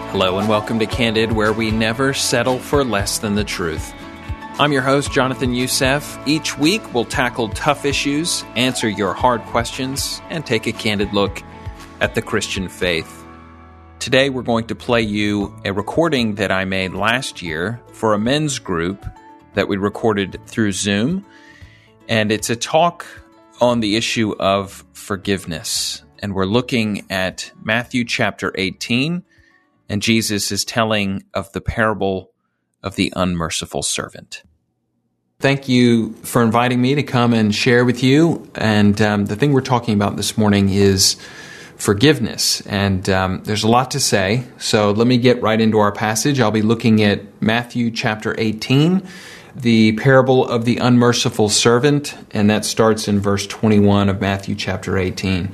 Hello and welcome to Candid, where we never settle for less than the truth. I'm your host, Jonathan Youssef. Each week, we'll tackle tough issues, answer your hard questions, and take a candid look at the Christian faith. Today, we're going to play you a recording that I made last year for a men's group that we recorded through Zoom. And it's a talk on the issue of forgiveness. And we're looking at Matthew chapter 18, and Jesus is telling of the parable of the unmerciful servant. Thank you for inviting me to come and share with you. And the thing we're talking about this morning is forgiveness. And there's a lot to say. So let me get right into our passage. I'll be looking at Matthew chapter 18, the parable of the unmerciful servant. And that starts in verse 21 of Matthew chapter 18.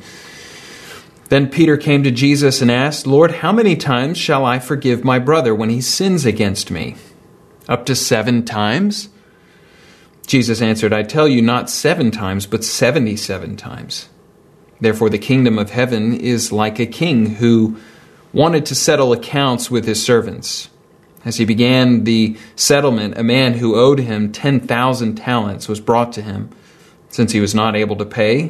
Then Peter came to Jesus and asked, "Lord, how many times shall I forgive my brother when he sins against me? Up to 7 times?" Jesus answered, "I tell you, not 7 times, but 77 times. Therefore the kingdom of heaven is like a king who wanted to settle accounts with his servants. As he began the settlement, a man who owed him 10,000 talents was brought to him. Since he was not able to pay,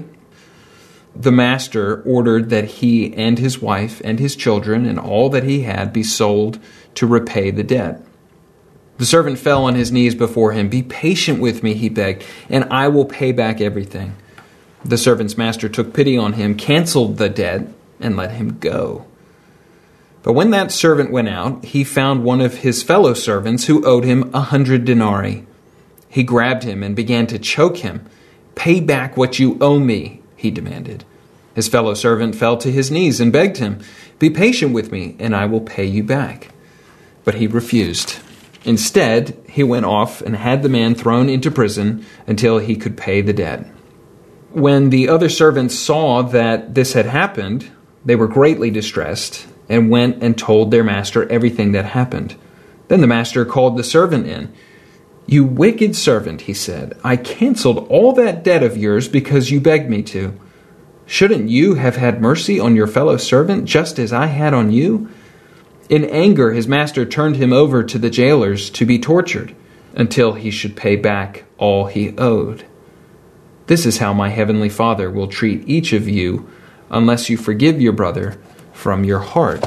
the master ordered that he and his wife and his children and all that he had be sold to repay the debt. The servant fell on his knees before him. 'Be patient with me,' he begged, 'and I will pay back everything.' The servant's master took pity on him, canceled the debt, and let him go. But when that servant went out, he found one of his fellow servants who owed him 100 denarii. He grabbed him and began to choke him. 'Pay back what you owe me,' he demanded. His fellow servant fell to his knees and begged him, 'Be patient with me, and I will pay you back.' But he refused. Instead, he went off and had the man thrown into prison until he could pay the debt. When the other servants saw that this had happened, they were greatly distressed and went and told their master everything that happened. Then the master called the servant in. 'You wicked servant,' he said, 'I canceled all that debt of yours because you begged me to. Shouldn't you have had mercy on your fellow servant just as I had on you?' In anger, his master turned him over to the jailers to be tortured until he should pay back all he owed. This is how my heavenly Father will treat each of you unless you forgive your brother from your heart."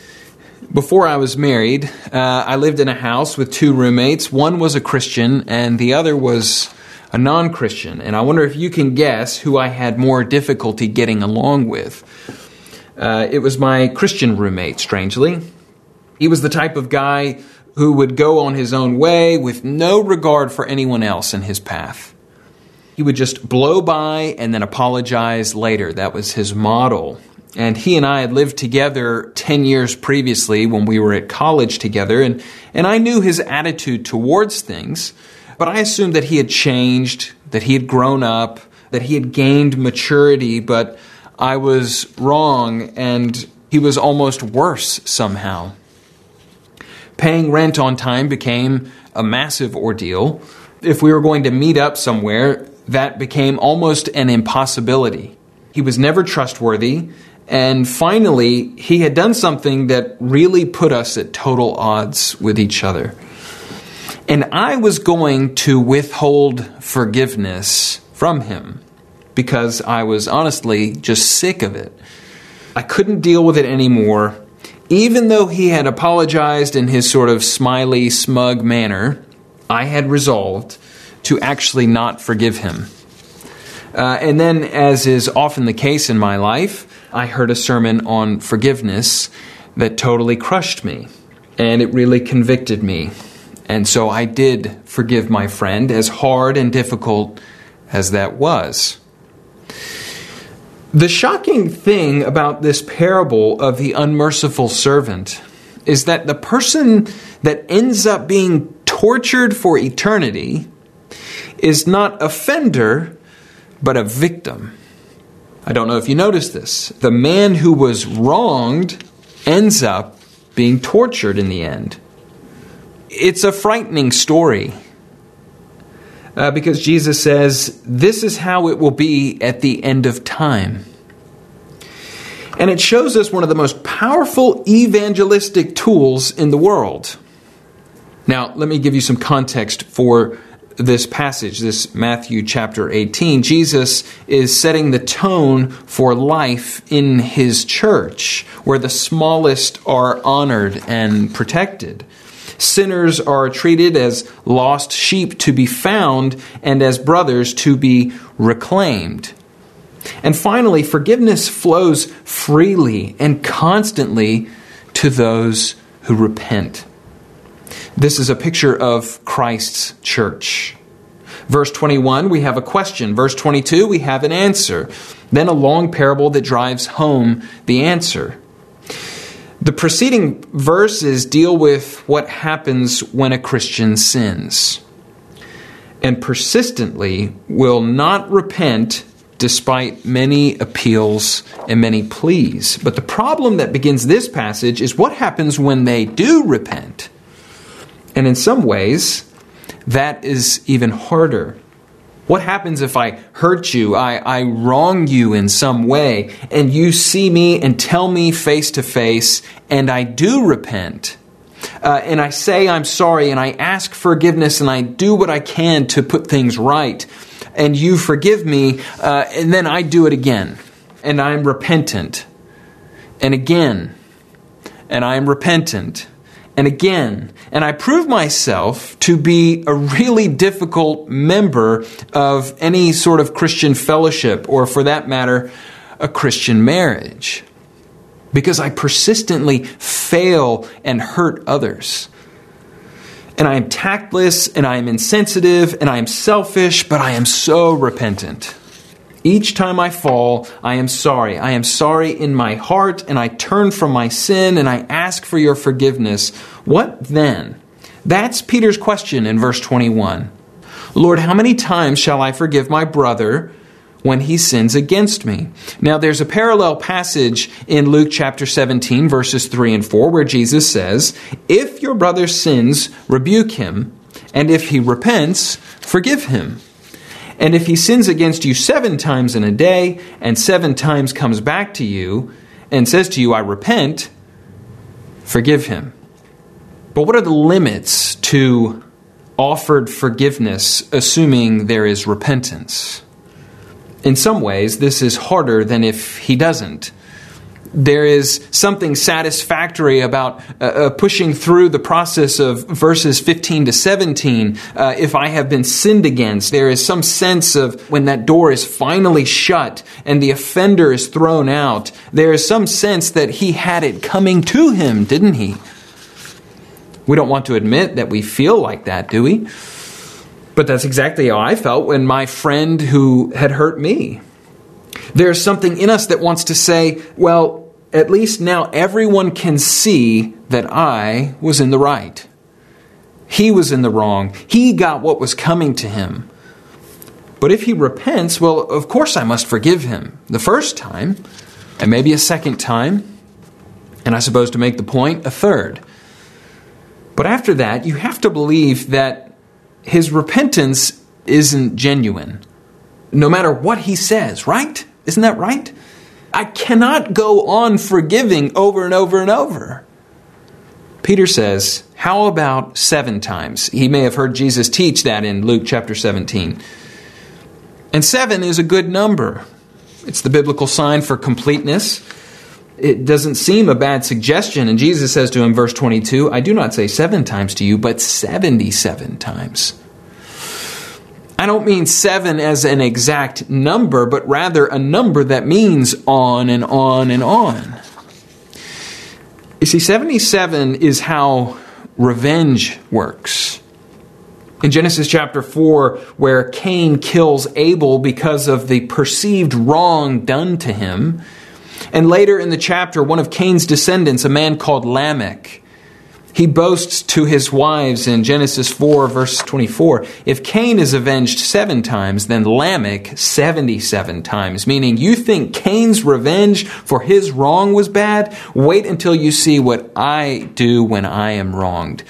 Before I was married, I lived in a house with 2 roommates. One was a Christian and the other was a non-Christian. And I wonder if you can guess who I had more difficulty getting along with. It was my Christian roommate, strangely. He was the type of guy who would go on his own way with no regard for anyone else in his path. He would just blow by and then apologize later. That was his model. And he and I had lived together 10 years previously when we were at college together. And I knew his attitude towards things, but I assumed that he had changed, that he had grown up, that he had gained maturity, but I was wrong, and he was almost worse somehow. Paying rent on time became a massive ordeal. If we were going to meet up somewhere, that became almost an impossibility. He was never trustworthy, and finally, he had done something that really put us at total odds with each other. And I was going to withhold forgiveness from him because I was honestly just sick of it. I couldn't deal with it anymore. Even though he had apologized in his sort of smiley, smug manner, I had resolved to actually not forgive him. And then, as is often the case in my life, I heard a sermon on forgiveness that totally crushed me, and it really convicted me. And so I did forgive my friend, as hard and difficult as that was. The shocking thing about this parable of the unmerciful servant is that the person that ends up being tortured for eternity is not offender, but a victim. I don't know if you noticed this. The man who was wronged ends up being tortured in the end. It's a frightening story because Jesus says, this is how it will be at the end of time. And it shows us one of the most powerful evangelistic tools in the world. Now, let me give you some context for this passage, this Matthew chapter 18. Jesus is setting the tone for life in his church, where the smallest are honored and protected. Sinners are treated as lost sheep to be found and as brothers to be reclaimed. And finally, forgiveness flows freely and constantly to those who repent. This is a picture of Christ's church. Verse 21, we have a question. Verse 22, we have an answer. Then a long parable that drives home the answer. The preceding verses deal with what happens when a Christian sins and persistently will not repent despite many appeals and many pleas. But the problem that begins this passage is what happens when they do repent. And in some ways, that is even harder. What happens if I hurt you, I wrong you in some way, and you see me and tell me face to face, and I do repent, and I say I'm sorry, and I ask forgiveness, and I do what I can to put things right, and you forgive me, and then I do it again, and I'm repentant, and again, and I'm repentant, and again, and I prove myself to be a really difficult member of any sort of Christian fellowship, or for that matter, a Christian marriage, because I persistently fail and hurt others. And I am tactless, and I am insensitive, and I am selfish, but I am so repentant. Each time I fall, I am sorry. I am sorry in my heart, and I turn from my sin, and I ask for your forgiveness. What then? That's Peter's question in verse 21. Lord, how many times shall I forgive my brother when he sins against me? Now, there's a parallel passage in Luke chapter 17, verses 3 and 4, where Jesus says, if your brother sins, rebuke him, and if he repents, forgive him. And if he sins against you 7 times in a day, and 7 times comes back to you, and says to you, I repent, forgive him. But what are the limits to offered forgiveness, assuming there is repentance? In some ways, this is harder than if he doesn't. There is something satisfactory about pushing through the process of verses 15 to 17. If I have been sinned against, there is some sense of when that door is finally shut and the offender is thrown out, there is some sense that he had it coming to him, didn't he? We don't want to admit that we feel like that, do we? But that's exactly how I felt when my friend who had hurt me. There's something in us that wants to say, well, at least now everyone can see that I was in the right. He was in the wrong. He got what was coming to him. But if he repents, well, of course I must forgive him the first time, and maybe a second time, and I suppose to make the point, a third. But after that, you have to believe that his repentance isn't genuine, no matter what he says, right? Isn't that right? I cannot go on forgiving over and over and over. Peter says, how about 7 times? He may have heard Jesus teach that in Luke chapter 17. And 7 is a good number. It's the biblical sign for completeness. It doesn't seem a bad suggestion. And Jesus says to him, verse 22, I do not say 7 times to you, but 77 times. I don't mean 7 as an exact number, but rather a number that means on and on and on. You see, 77 is how revenge works. In Genesis chapter 4, where Cain kills Abel because of the perceived wrong done to him, and later in the chapter, one of Cain's descendants, a man called Lamech, he boasts to his wives in Genesis 4, verse 24, if Cain is avenged 7 times, then Lamech 77 times. Meaning, you think Cain's revenge for his wrong was bad? Wait until you see what I do when I am wronged.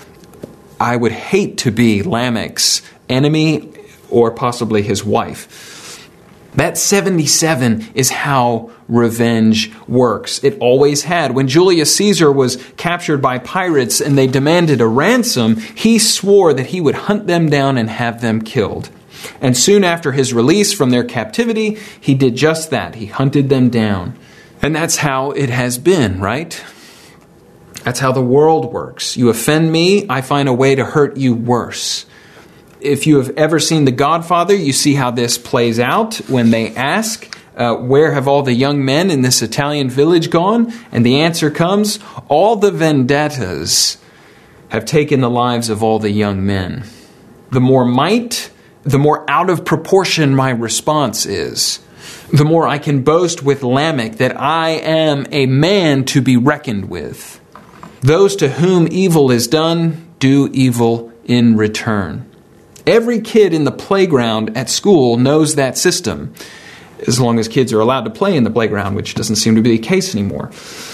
I would hate to be Lamech's enemy or possibly his wife. That 77 is how revenge works. It always had. When Julius Caesar was captured by pirates and they demanded a ransom, he swore that he would hunt them down and have them killed. And soon after his release from their captivity, he did just that. He hunted them down. And that's how it has been, right? That's how the world works. You offend me, I find a way to hurt you worse. If you have ever seen The Godfather, you see how this plays out when they ask, where have all the young men in this Italian village gone? And the answer comes, all the vendettas have taken the lives of all the young men. The more might, the more out of proportion my response is. The more I can boast with Lamech that I am a man to be reckoned with. Those to whom evil is done, do evil in return. Every kid in the playground at school knows that system, as long as kids are allowed to play in the playground, which doesn't seem to be the case anymore.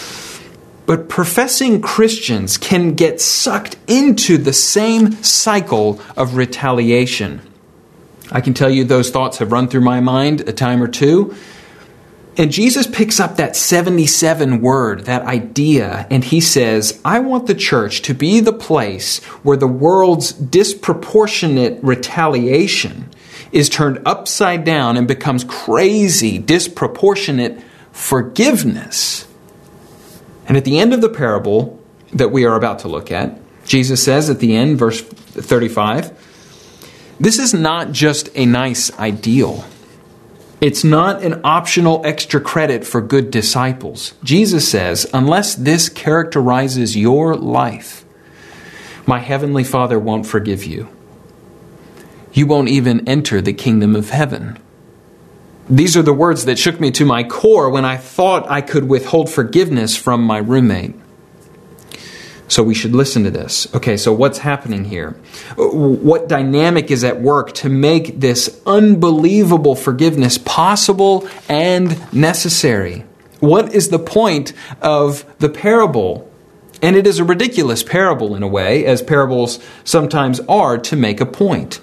But professing Christians can get sucked into the same cycle of retaliation. I can tell you those thoughts have run through my mind a time or two. And Jesus picks up that 77 word, that idea, and he says, I want the church to be the place where the world's disproportionate retaliation is turned upside down and becomes crazy, disproportionate forgiveness. And at the end of the parable that we are about to look at, Jesus says at the end, verse 35, this is not just a nice ideal. It's not an optional extra credit for good disciples. Jesus says, unless this characterizes your life, my heavenly Father won't forgive you. You won't even enter the kingdom of heaven. These are the words that shook me to my core when I thought I could withhold forgiveness from my roommate. So we should listen to this. Okay, so what's happening here? What dynamic is at work to make this unbelievable forgiveness possible and necessary? What is the point of the parable? And it is a ridiculous parable in a way, as parables sometimes are, to make a point.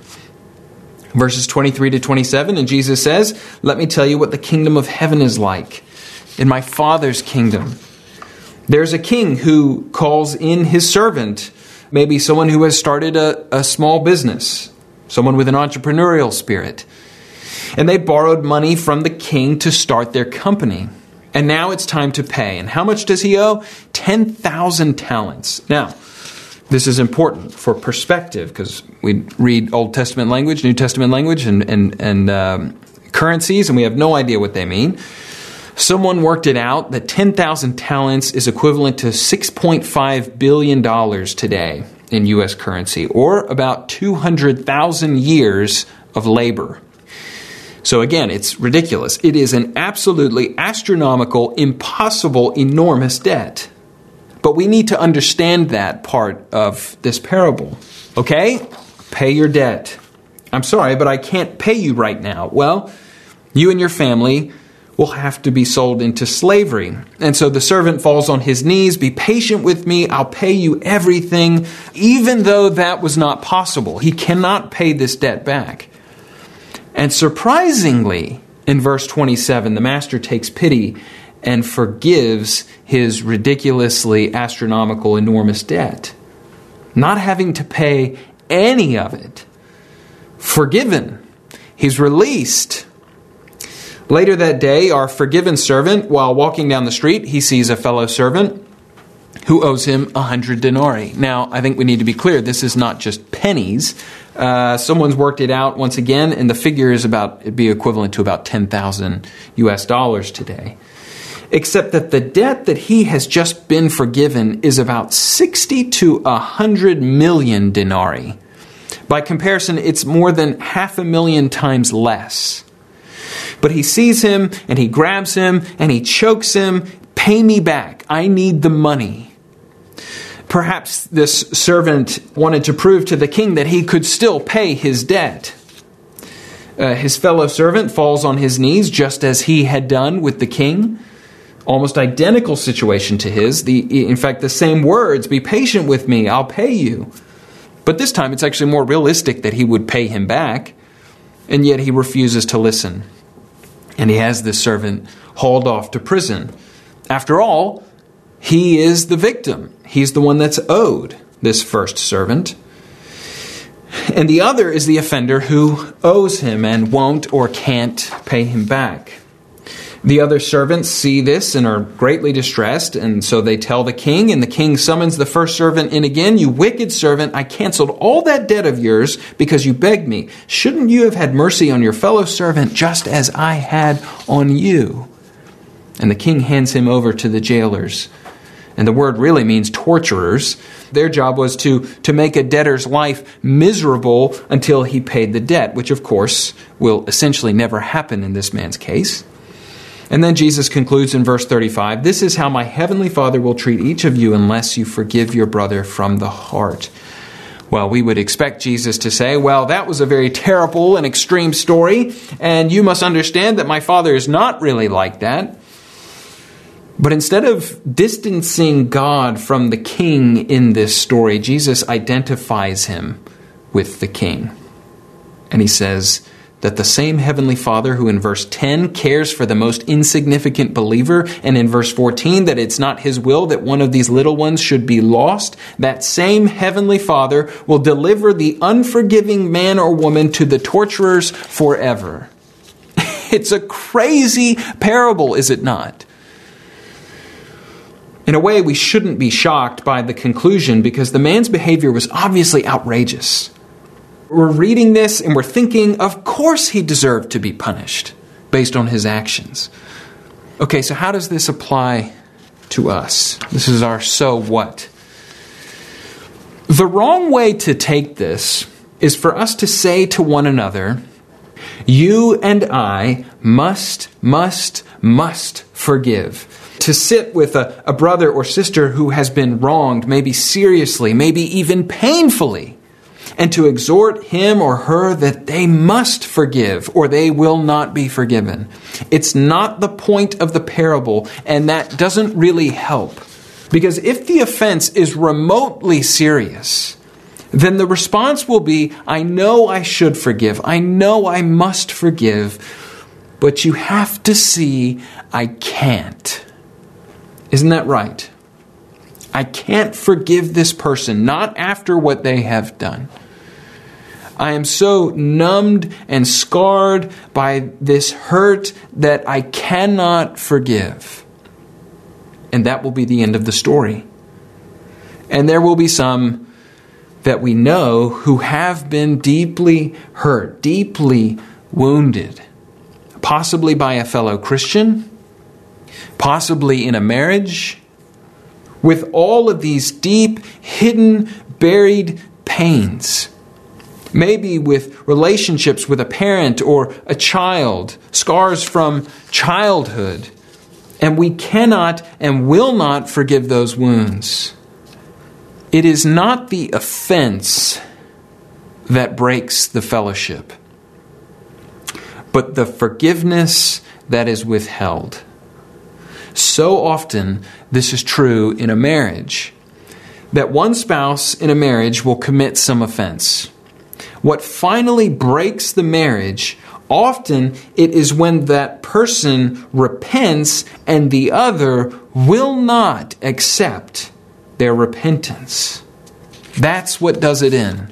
Verses 23 to 27, and Jesus says, let me tell you what the kingdom of heaven is like. In my Father's kingdom, there's a king who calls in his servant, maybe someone who has started a small business, someone with an entrepreneurial spirit. And they borrowed money from the king to start their company. And now it's time to pay. And how much does he owe? 10,000 talents. Now, this is important for perspective because we read Old Testament language, New Testament language, and currencies, and we have no idea what they mean. Someone worked it out that 10,000 talents is equivalent to $6.5 billion today in U.S. currency, or about 200,000 years of labor. So again, it's ridiculous. It is an absolutely astronomical, impossible, enormous debt. But we need to understand that part of this parable. Okay? Pay your debt. I'm sorry, but I can't pay you right now. Well, you and your family will have to be sold into slavery. And so the servant falls on his knees, be patient with me, I'll pay you everything, even though that was not possible. He cannot pay this debt back. And surprisingly, in verse 27, the master takes pity and forgives his ridiculously astronomical, enormous debt. Not having to pay any of it. Forgiven. He's released. Later that day, our forgiven servant, while walking down the street, he sees a fellow servant who owes him 100 denarii. Now, I think we need to be clear, this is not just pennies. Someone's worked it out once again, and the figure is it'd be equivalent to about 10,000 US dollars today. Except that the debt that he has just been forgiven is about 60 to 100 million denarii. By comparison, it's more than 500,000 times less. But he sees him, and he grabs him, and he chokes him. Pay me back. I need the money. Perhaps this servant wanted to prove to the king that he could still pay his debt. His fellow servant falls on his knees, just as he had done with the king. Almost identical situation to his. In fact, the same words, be patient with me, I'll pay you. But this time it's actually more realistic that he would pay him back. And yet he refuses to listen. And he has this servant hauled off to prison. After all, he is the victim. He's the one that's owed, this first servant. And the other is the offender who owes him and won't or can't pay him back. The other servants see this and are greatly distressed, and so they tell the king, and the king summons the first servant in again. "You wicked servant, I canceled all that debt of yours because you begged me. Shouldn't you have had mercy on your fellow servant just as I had on you?" And the king hands him over to the jailers. And the word really means torturers. Their job was to make a debtor's life miserable until he paid the debt, which of course will essentially never happen in this man's case. And then Jesus concludes in verse 35, "This is how my heavenly Father will treat each of you unless you forgive your brother from the heart." Well, we would expect Jesus to say, "Well, that was a very terrible and extreme story, and you must understand that my Father is not really like that." But instead of distancing God from the king in this story, Jesus identifies him with the king. And he says that the same heavenly Father who in verse 10 cares for the most insignificant believer, and in verse 14 that it's not his will that one of these little ones should be lost, that same heavenly Father will deliver the unforgiving man or woman to the torturers forever. It's a crazy parable, is it not? In a way, we shouldn't be shocked by the conclusion because the man's behavior was obviously outrageous. We're reading this and we're thinking, of course he deserved to be punished based on his actions. Okay, so how does this apply to us? This is our so what. The wrong way to take this is for us to say to one another, you and I must forgive. To sit with a brother or sister who has been wronged, maybe seriously, maybe even painfully, and to exhort him or her that they must forgive or they will not be forgiven. It's not the point of the parable, and that doesn't really help. Because if the offense is remotely serious, then the response will be, I know I should forgive. I know I must forgive, but you have to see I can't. Isn't that right? I can't forgive this person, not after what they have done. I am so numbed and scarred by this hurt that I cannot forgive. And that will be the end of the story. And there will be some that we know who have been deeply hurt, deeply wounded, possibly by a fellow Christian, possibly in a marriage, with all of these deep, hidden, buried pains. Maybe with relationships with a parent or a child, scars from childhood. And we cannot and will not forgive those wounds. It is not the offense that breaks the fellowship, but the forgiveness that is withheld. So often, this is true in a marriage, that one spouse in a marriage will commit some offense. What finally breaks the marriage, often it is when that person repents and the other will not accept their repentance. That's what does it in.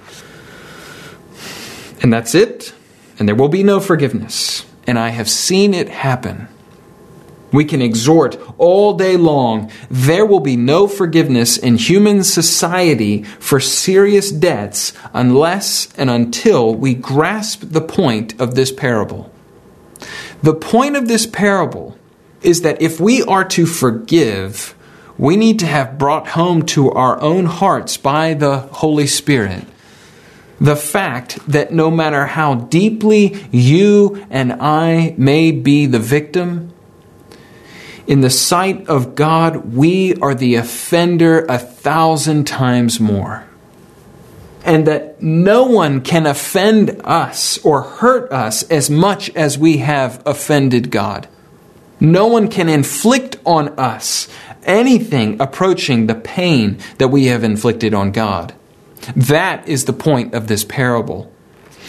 And that's it, and there will be no forgiveness. And I have seen it happen. We can exhort all day long. There will be no forgiveness in human society for serious debts unless and until we grasp the point of this parable. The point of this parable is that if we are to forgive, we need to have brought home to our own hearts by the Holy Spirit the fact that no matter how deeply you and I may be the victim, in the sight of God, we are the offender 1,000 times more. And that no one can offend us or hurt us as much as we have offended God. No one can inflict on us anything approaching the pain that we have inflicted on God. That is the point of this parable.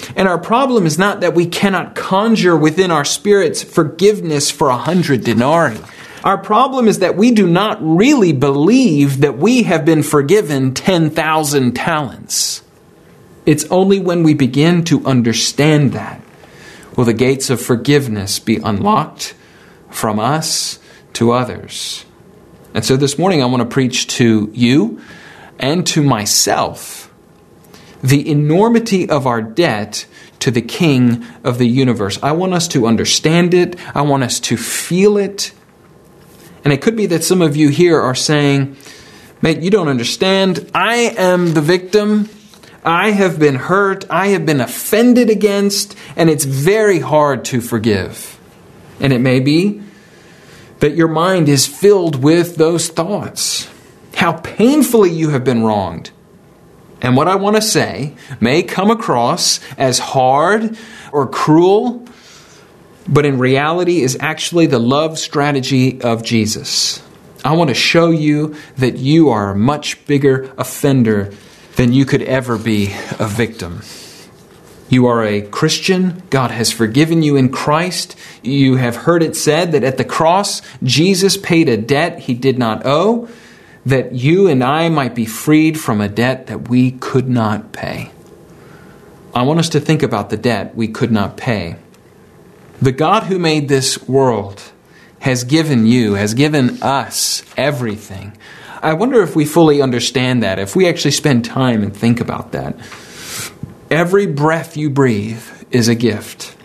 And our problem is not that we cannot conjure within our spirits forgiveness for 100 denarii. Our problem is that we do not really believe that we have been forgiven 10,000 talents. It's only when we begin to understand that will the gates of forgiveness be unlocked from us to others. And so this morning I want to preach to you and to myself the enormity of our debt to the King of the universe. I want us to understand it. I want us to feel it. And it could be that some of you here are saying, mate, you don't understand. I am the victim. I have been hurt. I have been offended against. And it's very hard to forgive. And it may be that your mind is filled with those thoughts. How painfully you have been wronged. And what I want to say may come across as hard or cruel, but in reality is actually the love strategy of Jesus. I want to show you that you are a much bigger offender than you could ever be a victim. You are a Christian. God has forgiven you in Christ. You have heard it said that at the cross, Jesus paid a debt he did not owe, that you and I might be freed from a debt that we could not pay. I want us to think about the debt we could not pay. The God who made this world has given you, has given us everything. I wonder if we fully understand that, if we actually spend time and think about that. Every breath you breathe is a gift.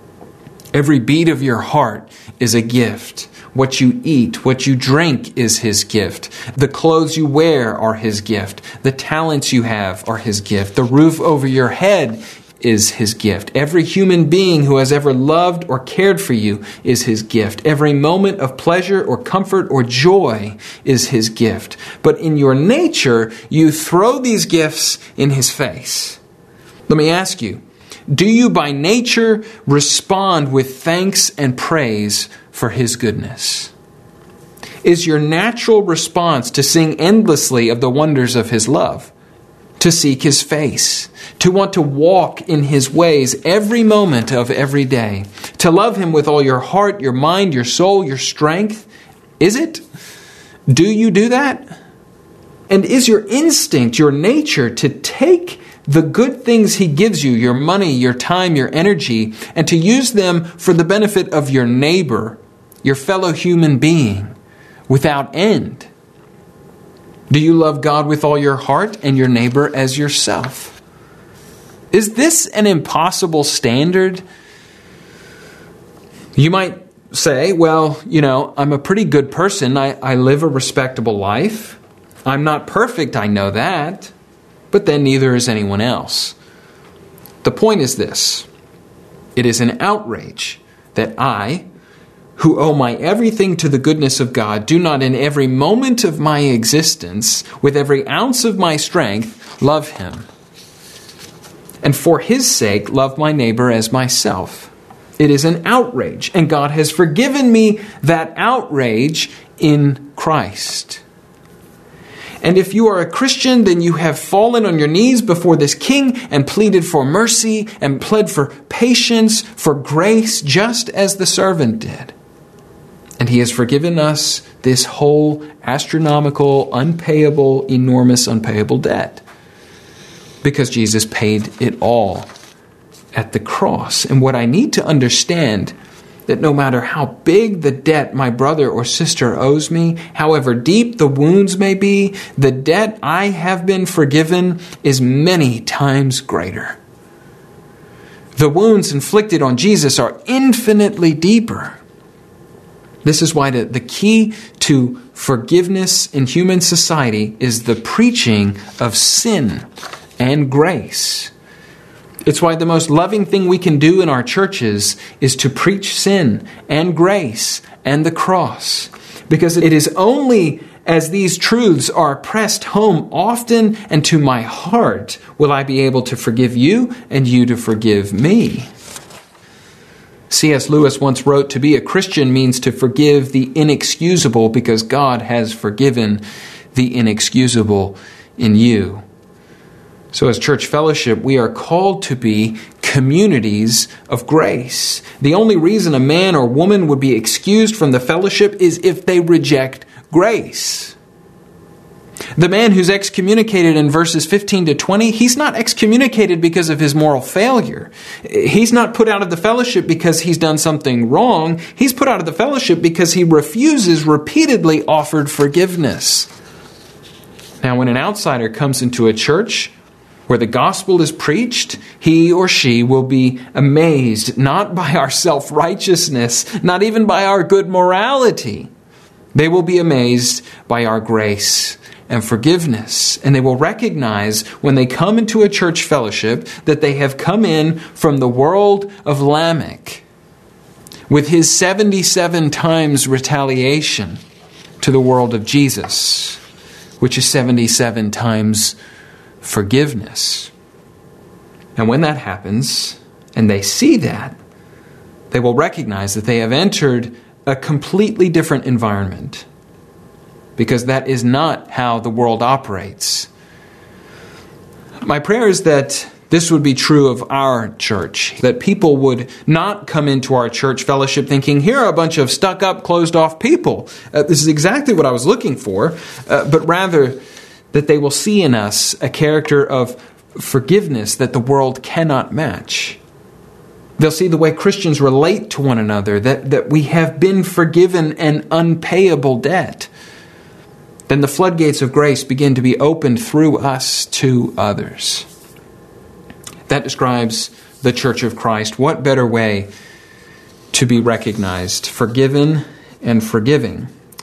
Every beat of your heart is a gift. What you eat, what you drink is His gift. The clothes you wear are His gift. The talents you have are His gift. The roof over your head is His gift. Every human being who has ever loved or cared for you is His gift. Every moment of pleasure or comfort or joy is His gift. But in your nature, you throw these gifts in His face. Let me ask you, do you by nature respond with thanks and praise for His goodness? Is your natural response to sing endlessly of the wonders of His love, to seek His face, to want to walk in His ways every moment of every day, to love Him with all your heart, your mind, your soul, your strength? Is it? Do you do that? And is your instinct, your nature, to take the good things He gives you, your money, your time, your energy, and to use them for the benefit of your neighbor, your fellow human being, without end? Do you love God with all your heart and your neighbor as yourself? Is this an impossible standard? You might say, well, I'm a pretty good person. I live a respectable life. I'm not perfect, I know that. But then neither is anyone else. The point is this. It is an outrage that I, who owe my everything to the goodness of God, do not in every moment of my existence, with every ounce of my strength, love Him. And for His sake, love my neighbor as myself. It is an outrage, and God has forgiven me that outrage in Christ. And if you are a Christian, then you have fallen on your knees before this King and pleaded for mercy and pled for patience, for grace, just as the servant did. And He has forgiven us this whole astronomical, unpayable, enormous, unpayable debt. Because Jesus paid it all at the cross. And what I need to understand, that no matter how big the debt my brother or sister owes me, however deep the wounds may be, the debt I have been forgiven is many times greater. The wounds inflicted on Jesus are infinitely deeper. This is why the key to forgiveness in human society is the preaching of sin and grace. It's why the most loving thing we can do in our churches is to preach sin and grace and the cross. Because it is only as these truths are pressed home often and to my heart will I be able to forgive you and you to forgive me. C.S. Lewis once wrote, "To be a Christian means to forgive the inexcusable because God has forgiven the inexcusable in you." So as church fellowship, we are called to be communities of grace. The only reason a man or woman would be excused from the fellowship is if they reject grace. The man who's excommunicated in verses 15 to 20, he's not excommunicated because of his moral failure. He's not put out of the fellowship because he's done something wrong. He's put out of the fellowship because he refuses repeatedly offered forgiveness. Now, when an outsider comes into a church where the gospel is preached, he or she will be amazed, not by our self-righteousness, not even by our good morality. They will be amazed by our grace and forgiveness. And they will recognize when they come into a church fellowship that they have come in from the world of Lamech with his 77 times retaliation to the world of Jesus, which is 77 times forgiveness. And when that happens, and they see that, they will recognize that they have entered a completely different environment, because that is not how the world operates. My prayer is that this would be true of our church, that people would not come into our church fellowship thinking, here are a bunch of stuck-up, closed-off people. This is exactly what I was looking for, but rather that they will see in us a character of forgiveness that the world cannot match. They'll see the way Christians relate to one another, that we have been forgiven an unpayable debt. Then the floodgates of grace begin to be opened through us to others. That describes the Church of Christ. What better way to be recognized? Forgiven and forgiving.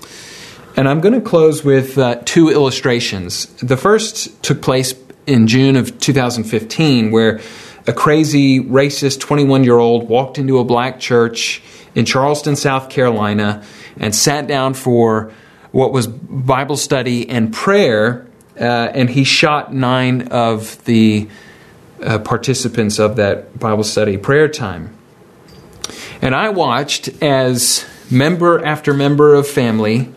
And I'm going to close with two illustrations. The first took place in June of 2015, where a crazy, racist 21-year-old walked into a black church in Charleston, South Carolina, and sat down for what was Bible study and prayer, and he shot 9 of the participants of that Bible study prayer time. And I watched as member after member of family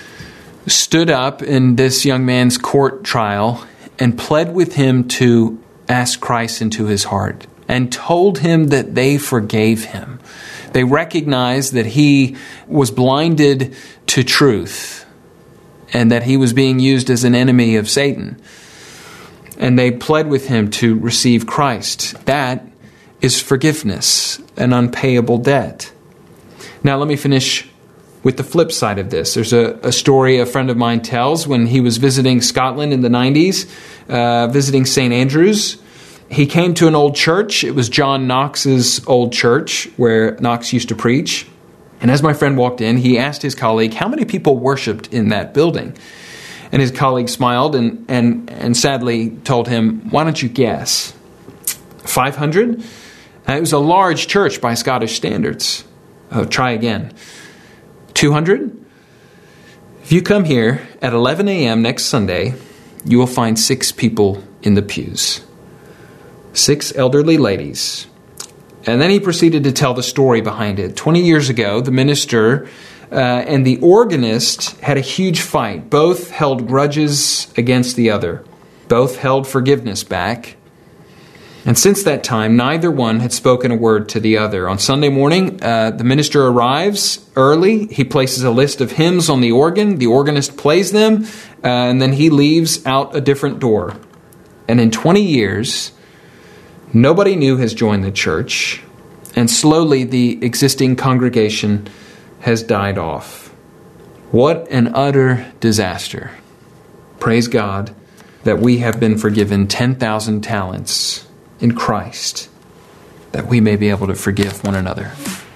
stood up in this young man's court trial and pled with him to ask Christ into his heart, and told him that they forgave him. They recognized that he was blinded to truth and that he was being used as an enemy of Satan. And they pled with him to receive Christ. That is forgiveness, an unpayable debt. Now let me finish with the flip side of this. There's a story a friend of mine tells when he was visiting Scotland in the 90s, visiting St. Andrews. He came to an old church. It was John Knox's old church where Knox used to preach. And as my friend walked in, he asked his colleague, how many people worshipped in that building? And his colleague smiled and sadly told him, why don't you guess? 500? It was a large church by Scottish standards. Try again. 200? If you come here at 11 a.m. next Sunday, you will find 6 people in the pews. 6 elderly ladies. And then he proceeded to tell the story behind it. 20 years ago, the minister and the organist had a huge fight. Both held grudges against the other. Both held forgiveness back. And since that time, neither one had spoken a word to the other. On Sunday morning, the minister arrives early. He places a list of hymns on the organ. The organist plays them, and then he leaves out a different door. And in 20 years, nobody new has joined the church, and slowly the existing congregation has died off. What an utter disaster. Praise God that we have been forgiven 10,000 talents in Christ, that we may be able to forgive one another.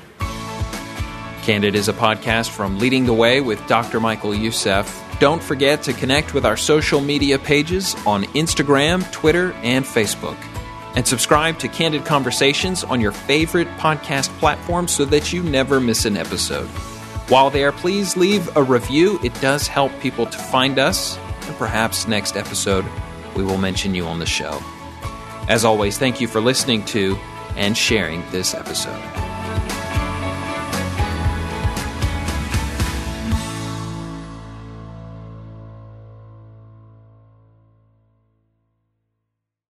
Candid is a podcast from Leading the Way with Dr. Michael Youssef. Don't forget to connect with our social media pages on Instagram, Twitter, and Facebook. And subscribe to Candid Conversations on your favorite podcast platform so that you never miss an episode. While there, please leave a review. It does help people to find us, and perhaps next episode we will mention you on the show. As always, thank you for listening to and sharing this episode.